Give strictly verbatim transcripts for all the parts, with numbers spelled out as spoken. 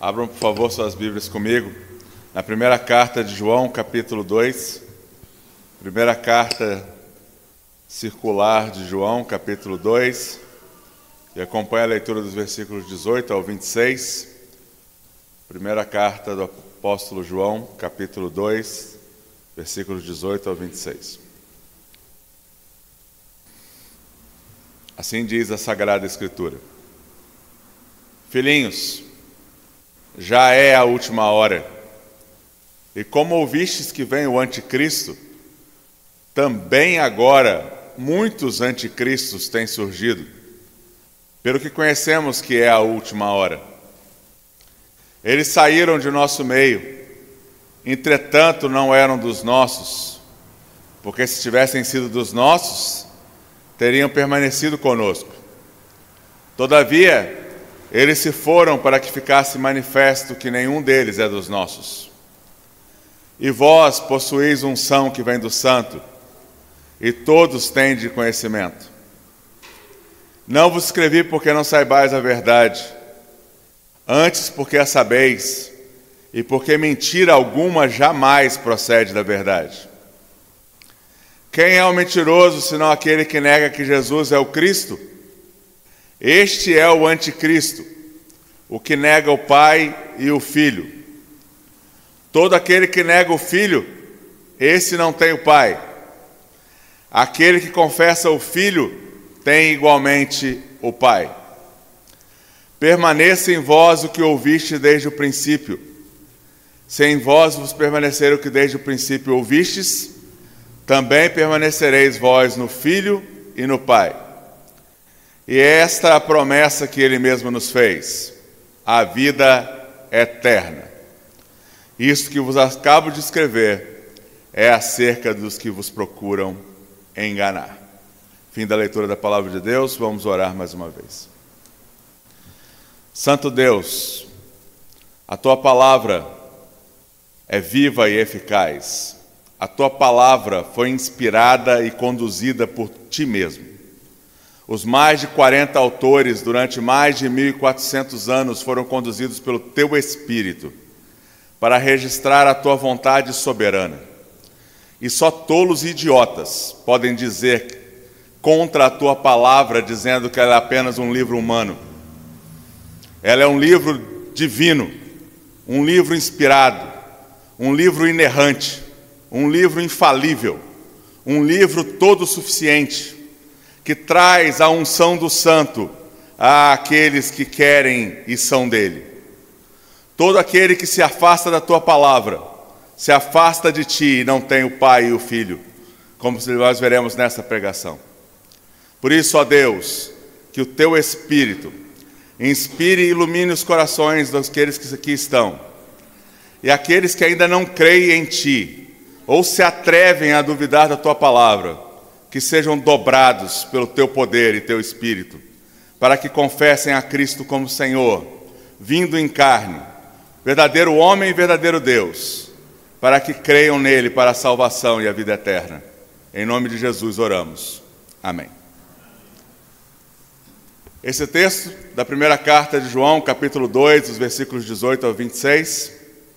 Abram, por favor, suas Bíblias comigo, na primeira carta de João, capítulo dois. Primeira carta circular de João, capítulo dois. E acompanhe a leitura dos versículos dezoito ao vinte e seis. Primeira carta do apóstolo João, capítulo dois, versículos dezoito ao vinte e seis. Assim diz a Sagrada Escritura: Filhinhos, já é a última hora, e como ouvistes que vem o anticristo, também agora muitos anticristos têm surgido, pelo que conhecemos que é a última hora. Eles saíram de nosso meio, entretanto não eram dos nossos, porque se tivessem sido dos nossos, teriam permanecido conosco. Todavia, eles se foram para que ficasse manifesto que nenhum deles é dos nossos. E vós possuís unção que vem do Santo, e todos têm de conhecimento. Não vos escrevi porque não saibais a verdade, antes porque a sabeis, e porque mentira alguma jamais procede da verdade. Quem é o mentiroso, senão aquele que nega que Jesus é o Cristo? Este é o anticristo, o que nega o Pai e o Filho. Todo aquele que nega o Filho, esse não tem o Pai. Aquele que confessa o Filho, tem igualmente o Pai. Permaneça em vós o que ouviste desde o princípio. Se em vós vos permanecer o que desde o princípio ouvistes, também permanecereis vós no Filho e no Pai. E esta é a promessa que Ele mesmo nos fez, a vida eterna. Isto que vos acabo de escrever é acerca dos que vos procuram enganar. Fim da leitura da Palavra de Deus, vamos orar mais uma vez. Santo Deus, a Tua Palavra é viva e eficaz. A Tua Palavra foi inspirada e conduzida por Ti mesmo. Os mais de quarenta autores, durante mais de mil e quatrocentos anos, foram conduzidos pelo Teu Espírito para registrar a Tua vontade soberana. E só tolos e idiotas podem dizer contra a Tua Palavra, dizendo que ela é apenas um livro humano. Ela é um livro divino, um livro inspirado, um livro inerrante, um livro infalível, um livro todo suficiente, que traz a unção do Santo àqueles que querem e são dele. Todo aquele que se afasta da Tua Palavra, se afasta de Ti e não tem o Pai e o Filho, como nós veremos nessa pregação. Por isso, ó Deus, que o Teu Espírito inspire e ilumine os corações daqueles que aqui estão, e aqueles que ainda não creem em Ti, ou se atrevem a duvidar da Tua Palavra, que sejam dobrados pelo Teu poder e Teu Espírito, para que confessem a Cristo como Senhor, vindo em carne, verdadeiro homem e verdadeiro Deus, para que creiam nele para a salvação e a vida eterna. Em nome de Jesus oramos. Amém. Esse texto da primeira carta de João, capítulo dois, os versículos dezoito ao vinte e seis,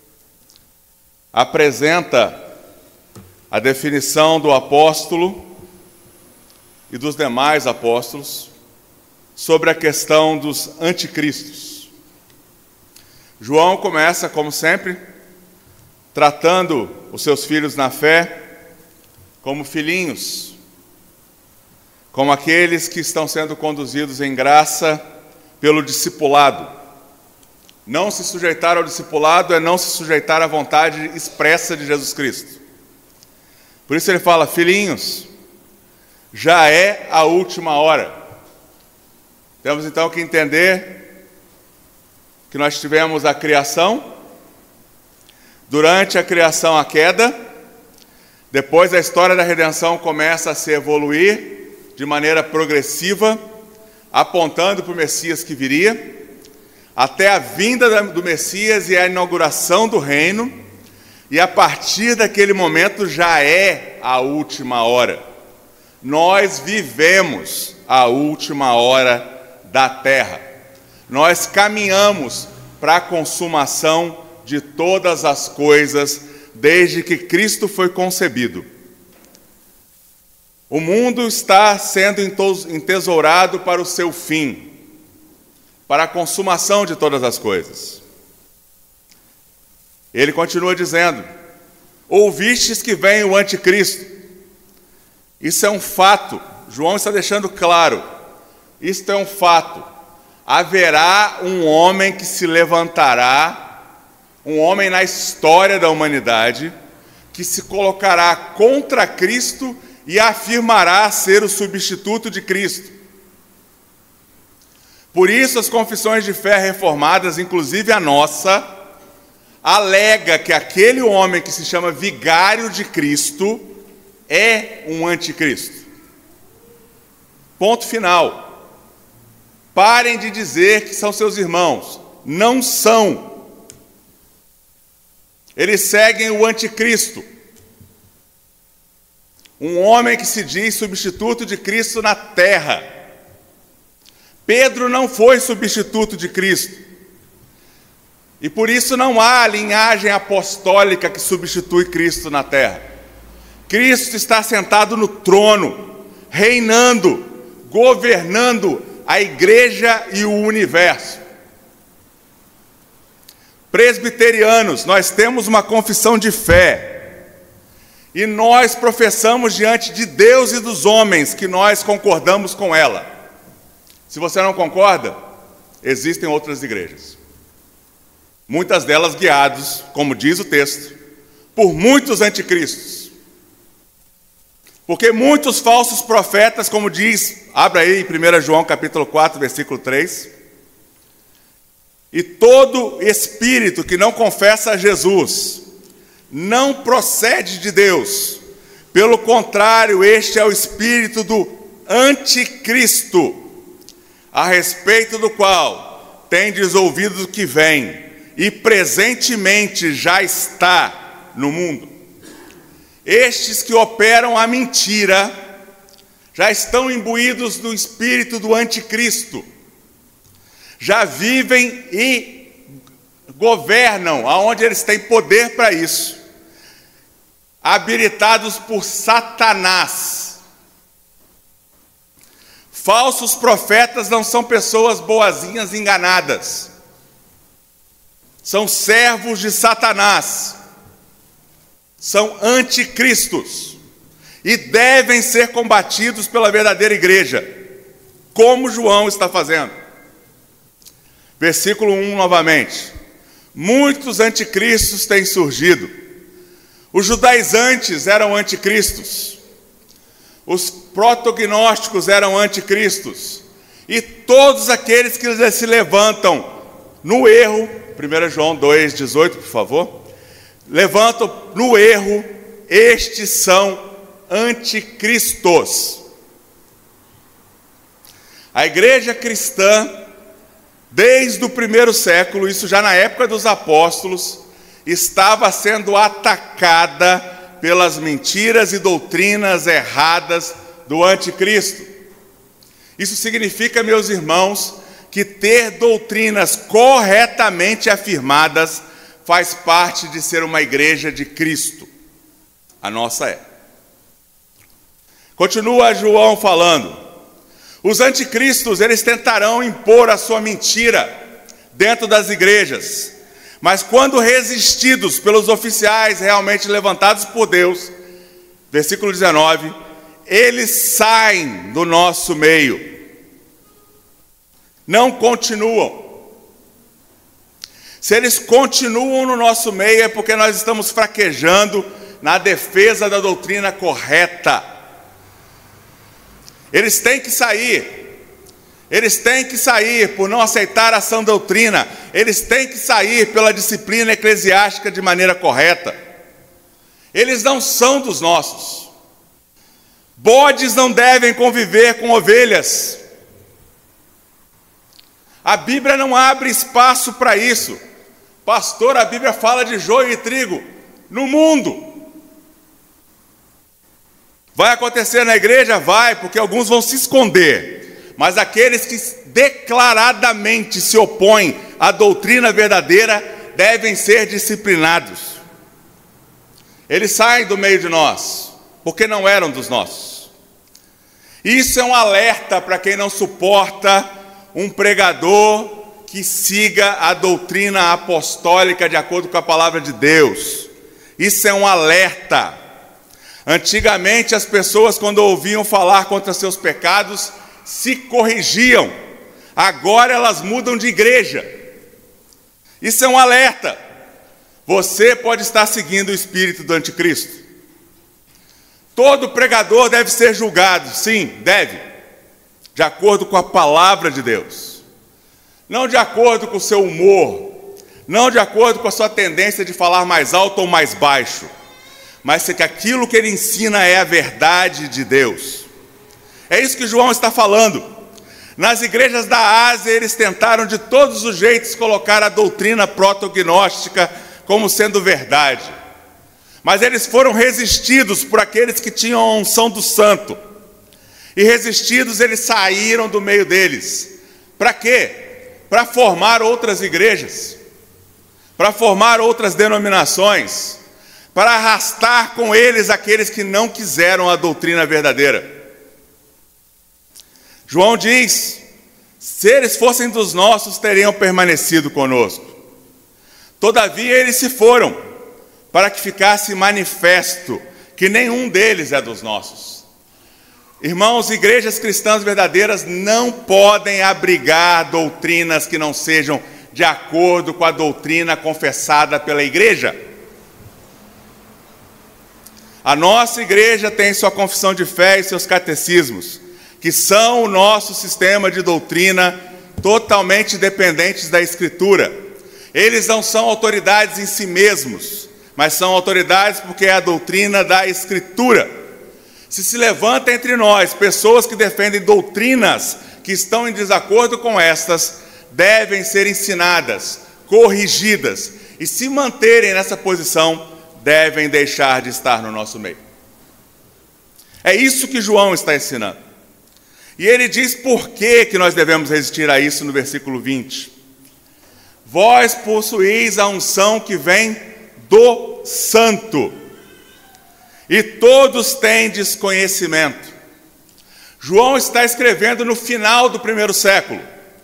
apresenta a definição do apóstolo e dos demais apóstolos sobre a questão dos anticristos. João começa, como sempre, tratando os seus filhos na fé como filhinhos, como aqueles que estão sendo conduzidos em graça pelo discipulado. Não se sujeitar ao discipulado é não se sujeitar à vontade expressa de Jesus Cristo. Por isso ele fala: filhinhos, já é a última hora. Temos então que entender que nós tivemos a criação, durante a criação a queda, depois a história da redenção começa a se evoluir de maneira progressiva, apontando para o Messias que viria, até a vinda do Messias e a inauguração do reino, e a partir daquele momento já é a última hora. Nós vivemos a última hora da terra. Nós caminhamos para a consumação de todas as coisas, desde que Cristo foi concebido. O mundo está sendo entesourado para o seu fim, para a consumação de todas as coisas. Ele continua dizendo: ouvistes que vem o anticristo. Isso é um fato. João está deixando claro. Isto é um fato. Haverá um homem que se levantará, um homem na história da humanidade, que se colocará contra Cristo e afirmará ser o substituto de Cristo. Por isso, as confissões de fé reformadas, inclusive a nossa, alega que aquele homem que se chama vigário de Cristo é um anticristo. Ponto final. Parem de dizer que são seus irmãos. Não são. Eles seguem o anticristo. Um homem que se diz substituto de Cristo na terra. Pedro não foi substituto de Cristo. E por isso não há linhagem apostólica que substitui Cristo na terra. Cristo está sentado no trono, reinando, governando a igreja e o universo. Presbiterianos, nós temos uma confissão de fé. E nós professamos diante de Deus e dos homens que nós concordamos com ela. Se você não concorda, existem outras igrejas. Muitas delas guiadas, como diz o texto, por muitos anticristos. Porque muitos falsos profetas, como diz, abra aí em primeiro João capítulo quatro, versículo três. E todo espírito que não confessa a Jesus não procede de Deus. Pelo contrário, este é o espírito do anticristo, a respeito do qual tendes ouvido o que vem, e presentemente já está no mundo. Estes que operam a mentira já estão imbuídos do espírito do anticristo, já vivem e governam aonde eles têm poder para isso, habilitados por Satanás. Falsos profetas não são pessoas boazinhas enganadas, são servos de Satanás, são anticristos e devem ser combatidos pela verdadeira igreja, como João está fazendo. Versículo um novamente. Muitos anticristos têm surgido. Os judaizantes eram anticristos. Os protognósticos eram anticristos. E todos aqueles que se levantam no erro, primeiro João dois, dezoito, por favor, levantam no erro, estes são anticristos. A igreja cristã, desde o primeiro século, isso já na época dos apóstolos, estava sendo atacada pelas mentiras e doutrinas erradas do anticristo. Isso significa, meus irmãos, que ter doutrinas corretamente afirmadas faz parte de ser uma igreja de Cristo. A nossa é. Continua João falando. Os anticristos, eles tentarão impor a sua mentira dentro das igrejas, mas quando resistidos pelos oficiais realmente levantados por Deus, versículo dezenove, eles saem do nosso meio, não continuam. Se eles continuam no nosso meio é porque nós estamos fraquejando na defesa da doutrina correta. Eles têm que sair, eles têm que sair por não aceitar a sã doutrina, eles têm que sair pela disciplina eclesiástica de maneira correta. Eles não são dos nossos. Bodes não devem conviver com ovelhas. A Bíblia não abre espaço para isso. Pastor, a Bíblia fala de joio e trigo no mundo. Vai acontecer na igreja? Vai, porque alguns vão se esconder. Mas aqueles que declaradamente se opõem a doutrina verdadeira devem ser disciplinados. Eles saem do meio de nós, porque não eram dos nossos. Isso é um alerta para quem não suporta um pregador que siga a doutrina apostólica de acordo com a palavra de Deus. Isso é um alerta. Antigamente as pessoas, quando ouviam falar contra seus pecados, se corrigiam. Agora elas mudam de igreja. Isso é um alerta. Você pode estar seguindo o espírito do anticristo. Todo pregador deve ser julgado, sim, deve, de acordo com a palavra de Deus. Não de acordo com o seu humor, não de acordo com a sua tendência de falar mais alto ou mais baixo, mas se que aquilo que ele ensina é a verdade de Deus. É isso que João está falando. Nas igrejas da Ásia, eles tentaram de todos os jeitos colocar a doutrina protognóstica como sendo verdade. Mas eles foram resistidos por aqueles que tinham a unção do santo. E resistidos, eles saíram do meio deles. Para quê? Para formar outras igrejas, para formar outras denominações, para arrastar com eles aqueles que não quiseram a doutrina verdadeira. João diz: se eles fossem dos nossos, teriam permanecido conosco. Todavia eles se foram, para que ficasse manifesto que nenhum deles é dos nossos. Irmãos, igrejas cristãs verdadeiras não podem abrigar doutrinas que não sejam de acordo com a doutrina confessada pela igreja. A nossa igreja tem sua confissão de fé e seus catecismos, que são o nosso sistema de doutrina totalmente dependentes da Escritura. Eles não são autoridades em si mesmos, mas são autoridades porque é a doutrina da Escritura. Se se levanta entre nós pessoas que defendem doutrinas que estão em desacordo com estas, devem ser ensinadas, corrigidas, e se manterem nessa posição, devem deixar de estar no nosso meio. É isso que João está ensinando. E ele diz por que que nós devemos resistir a isso no versículo vinte. Vós possuís a unção que vem do Santo, e todos tendes conhecimento. João está escrevendo no final do primeiro século.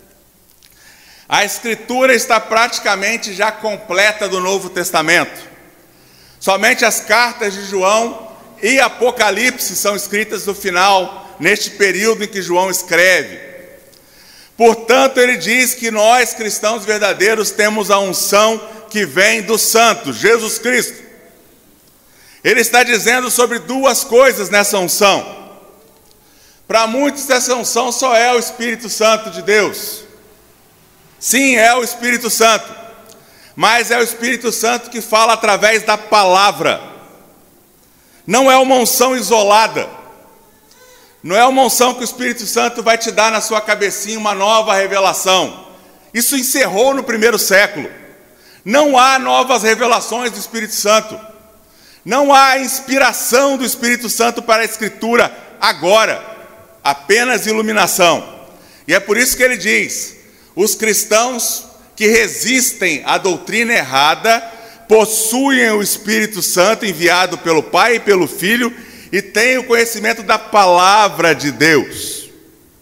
A Escritura está praticamente já completa do Novo Testamento. Somente as cartas de João e Apocalipse são escritas no final, neste período em que João escreve. Portanto, ele diz que nós, cristãos verdadeiros, temos a unção que vem do Santo, Jesus Cristo. Ele está dizendo sobre duas coisas nessa unção. Para muitos, essa unção só é o Espírito Santo de Deus. Sim, é o Espírito Santo, mas é o Espírito Santo que fala através da palavra. Não é uma unção isolada. Não é uma unção que o Espírito Santo vai te dar na sua cabecinha uma nova revelação. Isso encerrou no primeiro século. Não há novas revelações do Espírito Santo. Não há inspiração do Espírito Santo para a Escritura agora, apenas iluminação. E é por isso que ele diz: os cristãos que resistem à doutrina errada possuem o Espírito Santo enviado pelo Pai e pelo Filho e têm o conhecimento da palavra de Deus.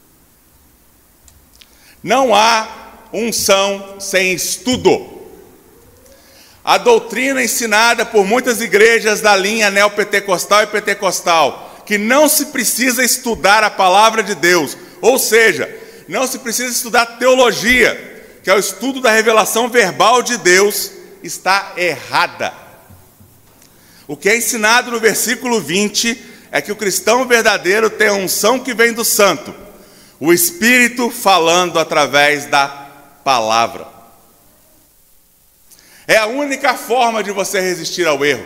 Não há unção sem estudo. A doutrina ensinada por muitas igrejas da linha neopentecostal e pentecostal, que não se precisa estudar a palavra de Deus, ou seja, não se precisa estudar teologia, que é o estudo da revelação verbal de Deus, está errada. O que é ensinado no versículo vinte é que o cristão verdadeiro tem a unção que vem do Santo, o Espírito falando através da palavra. É a única forma de você resistir ao erro.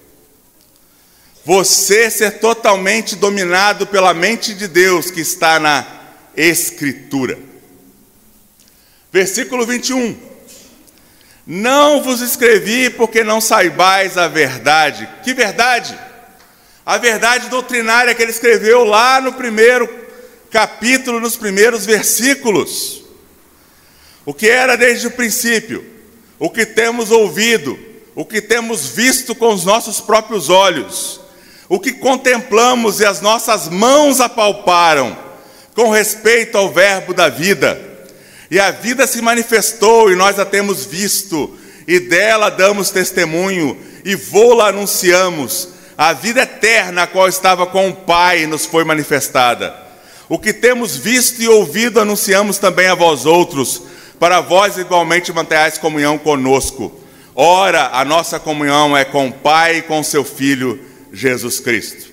Você ser totalmente dominado pela mente de Deus que está na Escritura. Versículo vinte e um. Não vos escrevi porque não saibais a verdade. Que verdade? A verdade doutrinária que ele escreveu lá no primeiro capítulo, nos primeiros versículos. o que era desde o princípio, o que temos ouvido, o que temos visto com os nossos próprios olhos, o que contemplamos e as nossas mãos apalparam, com respeito ao verbo da vida. E a vida se manifestou e nós a temos visto, e dela damos testemunho, e vô-la anunciamos. A vida eterna, a qual estava com o Pai, nos foi manifestada. O que temos visto e ouvido anunciamos também a vós outros, para vós igualmente mantenhais comunhão conosco. Ora, a nossa comunhão é com o Pai e com seu Filho, Jesus Cristo.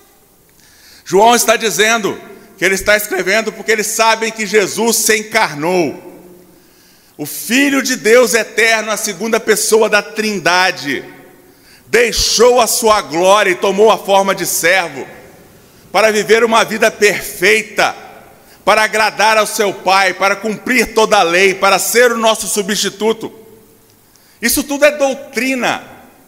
João está dizendo que ele está escrevendo porque eles sabem que Jesus se encarnou. O Filho de Deus eterno, a segunda pessoa da Trindade, deixou a sua glória e tomou a forma de servo para viver uma vida perfeita, para agradar ao seu Pai, para cumprir toda a lei, para ser o nosso substituto. Isso tudo é doutrina.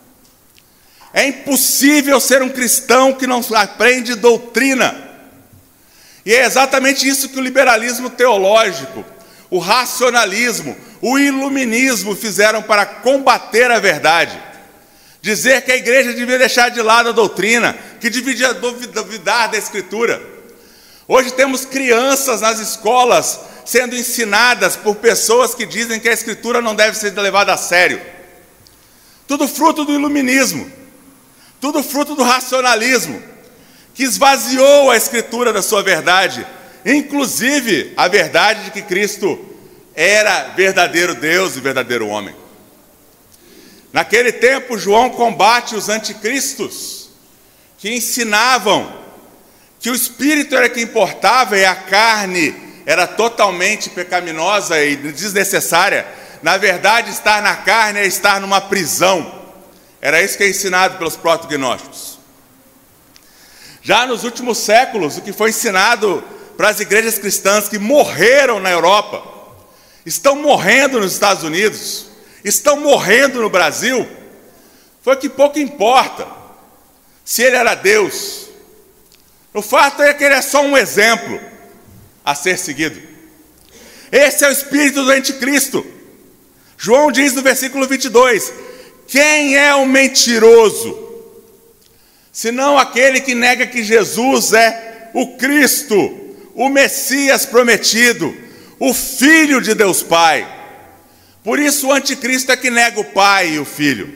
É impossível ser um cristão que não aprende doutrina. E é exatamente isso que o liberalismo teológico, o racionalismo, o iluminismo fizeram para combater a verdade. Dizer que a igreja devia deixar de lado a doutrina, que devia duvidar da Escritura. Hoje temos crianças nas escolas sendo ensinadas por pessoas que dizem que a Escritura não deve ser levada a sério. Tudo fruto do iluminismo, tudo fruto do racionalismo, que esvaziou a Escritura da sua verdade, inclusive a verdade de que Cristo era verdadeiro Deus e verdadeiro homem. Naquele tempo, João combate os anticristos, que ensinavam que o Espírito era que importava e a carne era totalmente pecaminosa e desnecessária. Na verdade, estar na carne é estar numa prisão. Era isso que é ensinado pelos protognósticos. Já nos últimos séculos, o que foi ensinado para as igrejas cristãs que morreram na Europa, estão morrendo nos Estados Unidos, estão morrendo no Brasil, foi que pouco importa se ele era Deus. O fato é que ele é só um exemplo a ser seguido. Esse é o espírito do anticristo. João diz no versículo vinte e dois, quem é o mentiroso? Senão aquele que nega que Jesus é o Cristo, o Messias prometido, o Filho de Deus Pai. Por isso o anticristo é que nega o Pai e o Filho.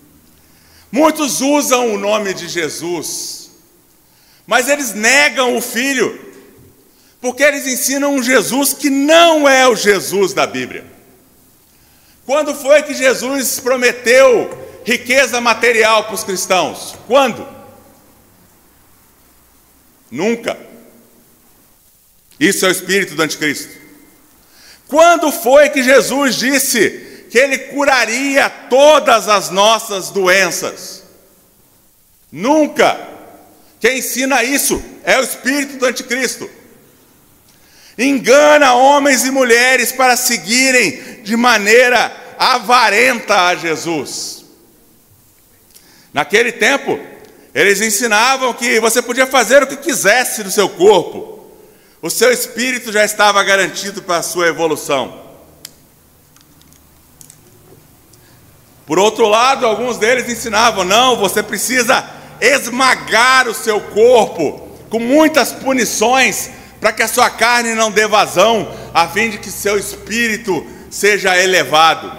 Muitos usam o nome de Jesus, mas eles negam o Filho, porque eles ensinam um Jesus que não é o Jesus da Bíblia. Quando foi que Jesus prometeu riqueza material para os cristãos? Quando? Nunca. Isso é o espírito do anticristo. Quando foi que Jesus disse que ele curaria todas as nossas doenças? Nunca. Quem ensina isso é o espírito do anticristo. Engana homens e mulheres para seguirem de maneira avarenta a Jesus. Naquele tempo, eles ensinavam que você podia fazer o que quisesse do seu corpo. O seu espírito já estava garantido para a sua evolução. Por outro lado, alguns deles ensinavam, não, você precisa esmagar o seu corpo com muitas punições para que a sua carne não dê vazão, a fim de que seu espírito seja elevado.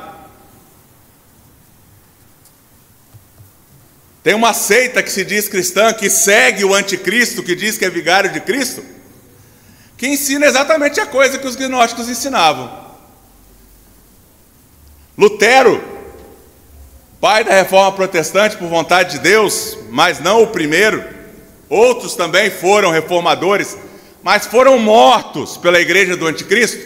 Tem uma seita que se diz cristã, que segue o anticristo, que diz que é vigário de Cristo, que ensina exatamente a coisa que os gnósticos ensinavam. Lutero, pai da reforma protestante por vontade de Deus, mas não o primeiro, outros também foram reformadores, mas foram mortos pela igreja do anticristo,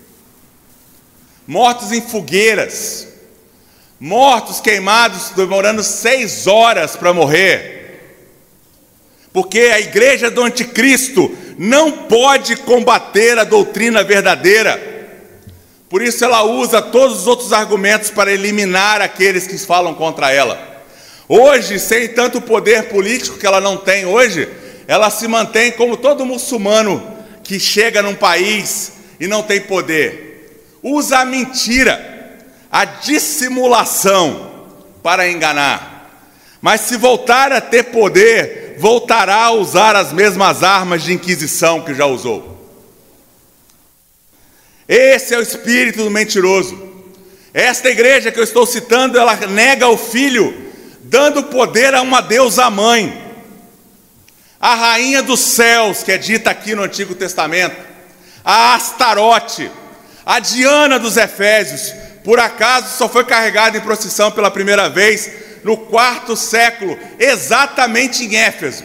mortos em fogueiras, mortos queimados, demorando seis horas para morrer, porque a igreja do anticristo não pode combater a doutrina verdadeira. Por isso ela usa todos os outros argumentos para eliminar aqueles que falam contra ela. Hoje, sem tanto poder político que ela não tem hoje, ela se mantém como todo muçulmano que chega num país e não tem poder. usa a mentira, a dissimulação para enganar. Mas se voltar a ter poder, voltará a usar as mesmas armas de inquisição que já usou. Esse é o espírito do mentiroso. Esta igreja que eu estou citando, ela nega o Filho, dando poder a uma deusa mãe, a rainha dos céus, que é dita aqui no Antigo Testamento, a Astarote, a Diana dos Efésios. Por acaso só foi carregada em procissão pela primeira vez no quarto século, exatamente em Éfeso.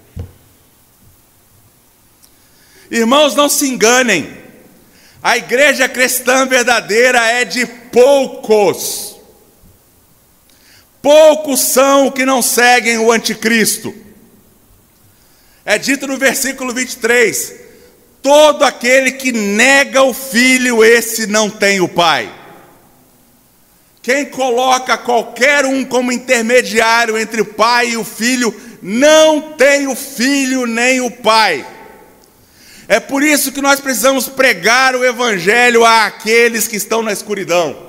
Irmãos, não se enganem, a igreja cristã verdadeira é de poucos. Poucos são os que não seguem o anticristo. É dito no versículo vinte e três, todo aquele que nega o Filho, esse não tem o Pai. Quem coloca qualquer um como intermediário entre o Pai e o Filho, não tem o Filho nem o Pai. É por isso que nós precisamos pregar o Evangelho àqueles que estão na escuridão.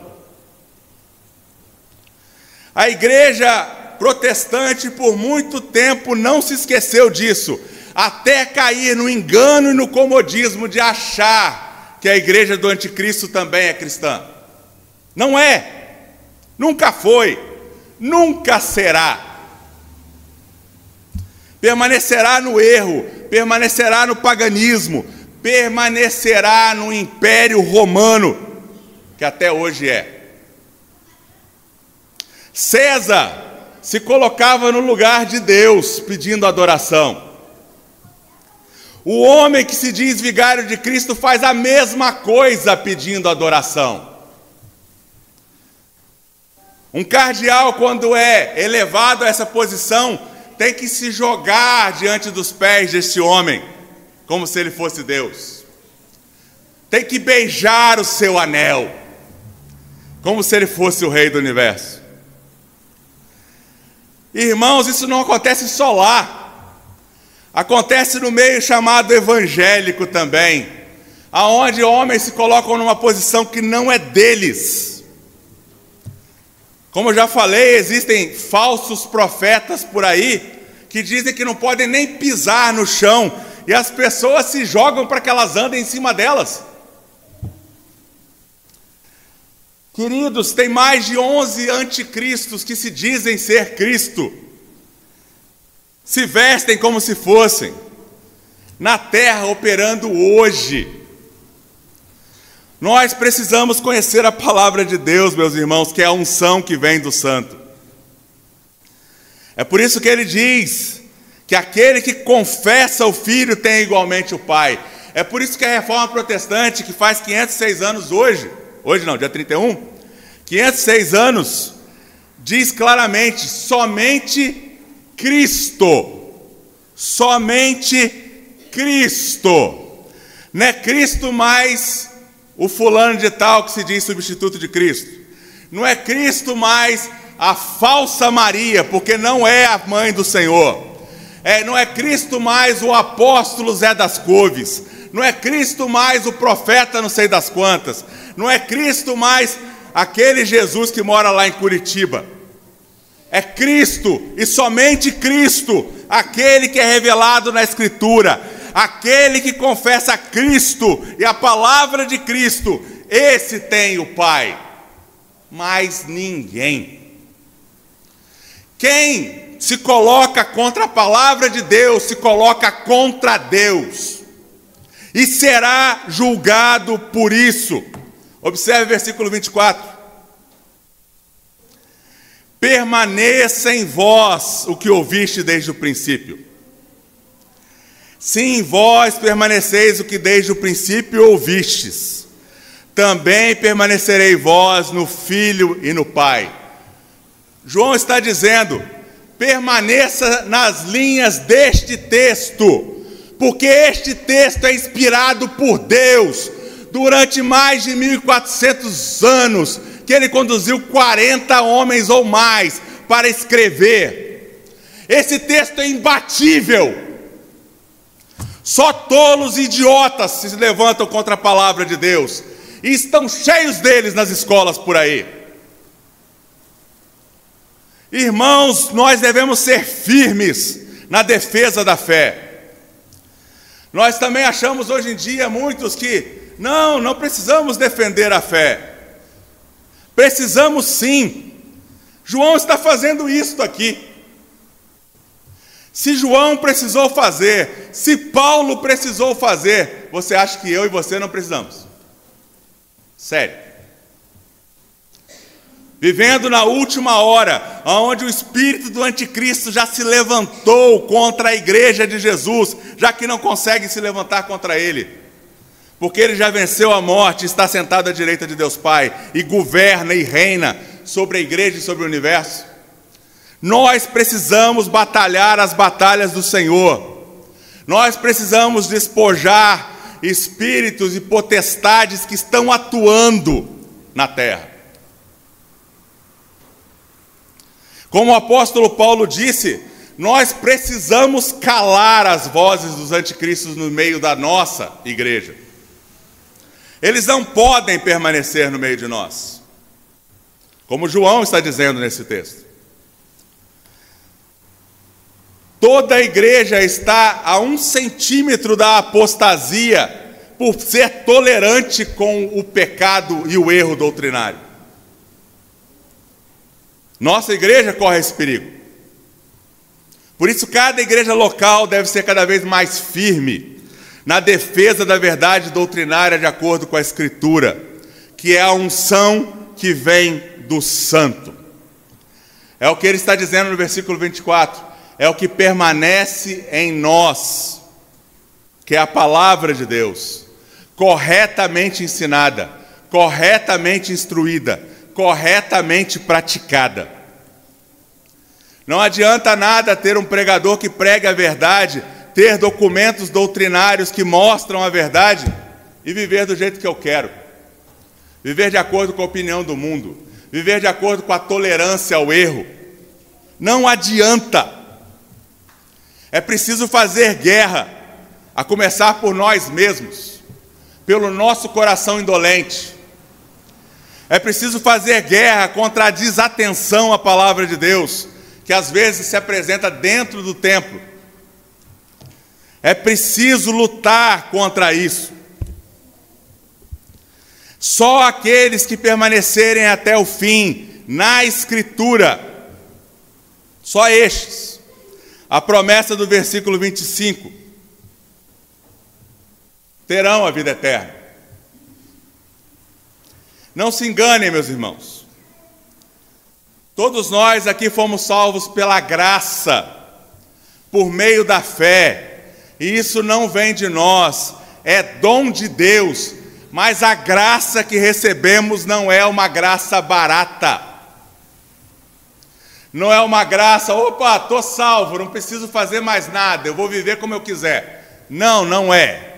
A igreja protestante por muito tempo não se esqueceu disso, até cair no engano e no comodismo de achar que a igreja do anticristo também é cristã. Não é, nunca foi, nunca será. Permanecerá no erro, permanecerá no paganismo, permanecerá no império romano, que até hoje é. César se colocava no lugar de Deus, pedindo adoração. O homem que se diz vigário de Cristo faz a mesma coisa, pedindo adoração. Um cardeal, quando é elevado a essa posição, tem que se jogar diante dos pés desse homem, como se ele fosse Deus. Tem que beijar o seu anel, como se ele fosse o rei do universo. Irmãos, isso não acontece só lá. Acontece no meio chamado evangélico também, aonde homens se colocam numa posição que não é deles. Como eu já falei, existem falsos profetas por aí que dizem que não podem nem pisar no chão, e as pessoas se jogam para que elas andem em cima delas. Queridos, tem mais de onze anticristos que se dizem ser Cristo, se vestem como se fossem, na terra operando hoje. Nós precisamos conhecer a palavra de Deus, meus irmãos, que é a unção que vem do santo. É por isso que ele diz que aquele que confessa o Filho tem igualmente o Pai. É por isso que a Reforma Protestante, que faz quinhentos e seis anos hoje, hoje não, dia trinta e um, quinhentos e seis anos, diz claramente, somente Cristo, somente Cristo. Não é Cristo mais o fulano de tal que se diz substituto de Cristo. Não é Cristo mais a falsa Maria, porque não é a mãe do Senhor. É, não é Cristo mais o apóstolo Zé das Couves. Não é Cristo mais o profeta não sei das quantas. Não é Cristo mais aquele Jesus que mora lá em Curitiba. É Cristo, e somente Cristo, aquele que é revelado na Escritura, aquele que confessa Cristo e a palavra de Cristo, esse tem o Pai, mais ninguém. Quem se coloca contra a palavra de Deus, se coloca contra Deus, e será julgado por isso. Observe o versículo vinte e quatro. Permaneça em vós o que ouviste desde o princípio. Se em vós permaneceis o que desde o princípio ouvistes, também permanecerei vós no Filho e no Pai. João está dizendo, permaneça nas linhas deste texto, porque este texto é inspirado por Deus. Durante mais de mil e quatrocentos anos, que ele conduziu quarenta homens ou mais para escrever. Esse texto é imbatível. Só tolos e idiotas se levantam contra a palavra de Deus. e estão cheios deles nas escolas por aí. Irmãos, nós devemos ser firmes na defesa da fé. Nós também achamos hoje em dia muitos que não, não precisamos defender a fé. Precisamos sim. João está fazendo isto aqui. Se João precisou fazer, se Paulo precisou fazer, você acha que eu e você não precisamos? Sério. Vivendo na última hora, onde o espírito do anticristo já se levantou contra a igreja de Jesus, já que não consegue se levantar contra ele, porque ele já venceu a morte, está sentado à direita de Deus Pai, e governa e reina sobre a igreja e sobre o universo. Nós precisamos batalhar as batalhas do Senhor. Nós precisamos despojar espíritos e potestades que estão atuando na terra. Como o apóstolo Paulo disse, nós precisamos calar as vozes dos anticristos no meio da nossa igreja. Eles não podem permanecer no meio de nós, como João está dizendo nesse texto. Toda a igreja está a um centímetro da apostasia por ser tolerante com o pecado e o erro doutrinário. Nossa igreja corre esse perigo. Por isso, cada igreja local deve ser cada vez mais firme na defesa da verdade doutrinária de acordo com a Escritura, que é a unção que vem do Santo. É o que ele está dizendo no versículo vinte e quatro. É o que permanece em nós, que é a palavra de Deus, corretamente ensinada, corretamente instruída, corretamente praticada. Não adianta nada ter um pregador que pregue a verdade, ter documentos doutrinários que mostram a verdade e viver do jeito que eu quero. Viver de acordo com a opinião do mundo, viver de acordo com a tolerância ao erro. Não adianta. É preciso fazer guerra, a começar por nós mesmos, pelo nosso coração indolente. É preciso fazer guerra contra a desatenção à palavra de Deus, que às vezes se apresenta dentro do templo. É preciso lutar contra isso. Só aqueles que permanecerem até o fim na Escritura, só estes, a promessa do versículo vinte e cinco, terão a vida eterna. Não se enganem, meus irmãos. Todos nós aqui fomos salvos pela graça, por meio da fé. E isso não vem de nós, é dom de Deus. Mas a graça que recebemos não é uma graça barata. Não é uma graça, opa, estou salvo, não preciso fazer mais nada, eu vou viver como eu quiser. Não, não é.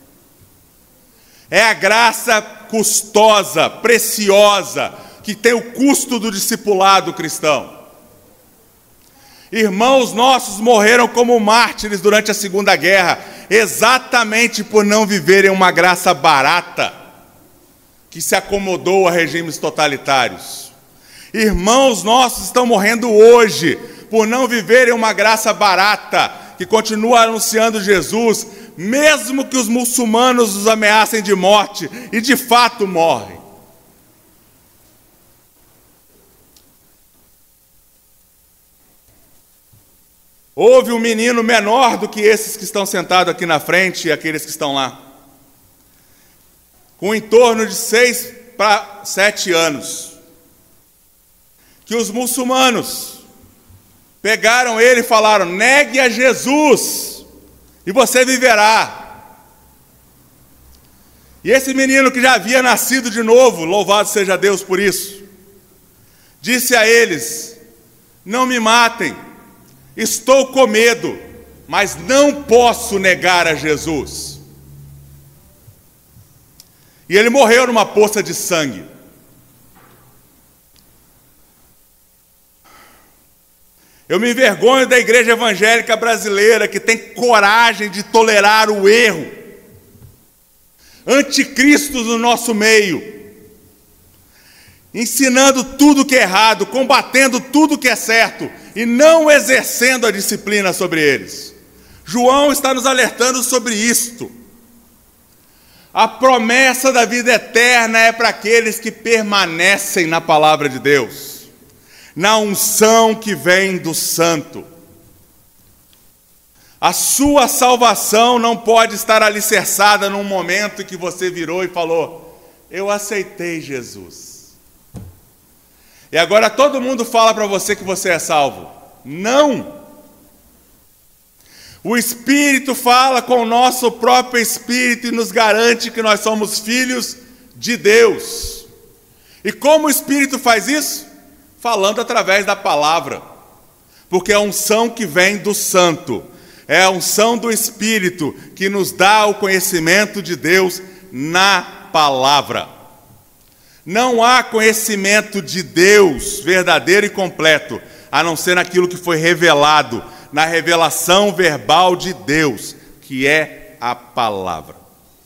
É a graça custosa, preciosa, que tem o custo do discipulado cristão. Irmãos nossos morreram como mártires durante a Segunda Guerra, exatamente por não viverem uma graça barata, que se acomodou a regimes totalitários. Irmãos nossos estão morrendo hoje por não viverem uma graça barata, que continua anunciando Jesus, mesmo que os muçulmanos os ameacem de morte, e de fato morrem. Houve um menino menor do que esses que estão sentados aqui na frente e aqueles que estão lá, com em torno de seis para sete anos, que os muçulmanos pegaram ele e falaram: negue a Jesus e você viverá. E esse menino, que já havia nascido de novo, louvado seja Deus por isso, disse a eles: não me matem, estou com medo, mas não posso negar a Jesus. E ele morreu numa poça de sangue. Eu me envergonho da igreja evangélica brasileira, que tem coragem de tolerar o erro, anticristos no nosso meio, ensinando tudo que é errado, combatendo tudo que é certo e não exercendo a disciplina sobre eles. João está nos alertando sobre isto. A promessa da vida eterna é para aqueles que permanecem na palavra de Deus, na unção que vem do Santo. A sua salvação não pode estar alicerçada num momento em que você virou e falou: eu aceitei Jesus. E agora todo mundo fala para você que você é salvo. Não! O Espírito fala com o nosso próprio Espírito e nos garante que nós somos filhos de Deus. E como o Espírito faz isso? Falando através da palavra. Porque é a unção que vem do Santo. É a unção do Espírito que nos dá o conhecimento de Deus na palavra. Não há conhecimento de Deus verdadeiro e completo, a não ser naquilo que foi revelado, na revelação verbal de Deus, que é a palavra.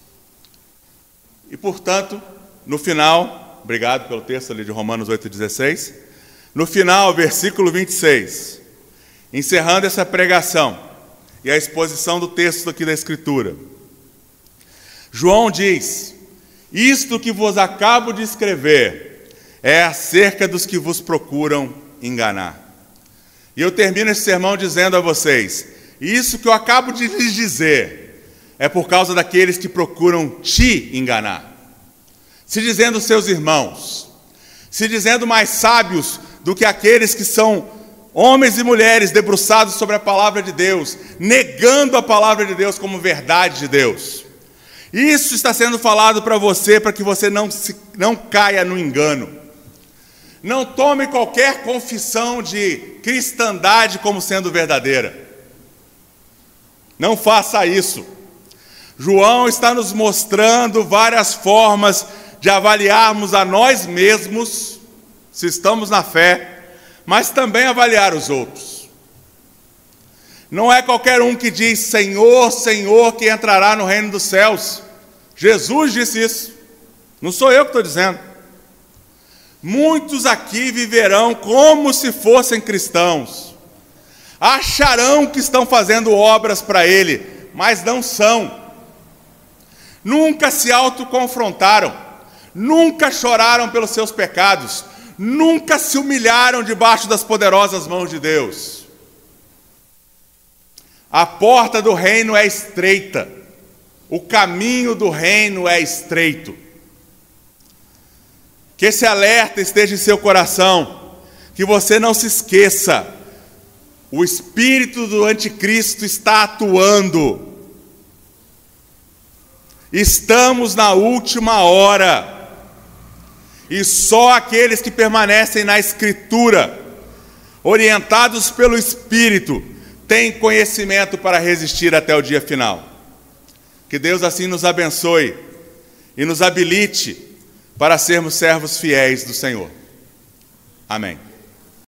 E, portanto, no final, obrigado pelo texto ali de Romanos oito, dezesseis, no final, versículo vinte e seis, encerrando essa pregação e a exposição do texto aqui da Escritura, João diz: isto que vos acabo de escrever é acerca dos que vos procuram enganar. E eu termino esse sermão dizendo a vocês: isso que eu acabo de lhes dizer é por causa daqueles que procuram te enganar, se dizendo seus irmãos, se dizendo mais sábios do que aqueles que são homens e mulheres debruçados sobre a palavra de Deus, negando a palavra de Deus como verdade de Deus. Isso está sendo falado para você, para que você não, se, não caia no engano. Não tome qualquer confissão de cristandade como sendo verdadeira. Não faça isso. João está nos mostrando várias formas de avaliarmos a nós mesmos, se estamos na fé, mas também avaliar os outros. Não é qualquer um que diz Senhor, Senhor, que entrará no reino dos céus. Jesus disse isso. Não sou eu que estou dizendo. Muitos aqui viverão como se fossem cristãos. Acharão que estão fazendo obras para Ele, mas não são. Nunca se autoconfrontaram. Nunca choraram pelos seus pecados. Nunca se humilharam debaixo das poderosas mãos de Deus. A porta do reino é estreita. O caminho do reino é estreito. Que esse alerta esteja em seu coração, que você não se esqueça, o espírito do anticristo está atuando. Estamos na última hora, e só aqueles que permanecem na Escritura, orientados pelo Espírito, têm conhecimento para resistir até o dia final. Que Deus assim nos abençoe e nos habilite para sermos servos fiéis do Senhor. Amém.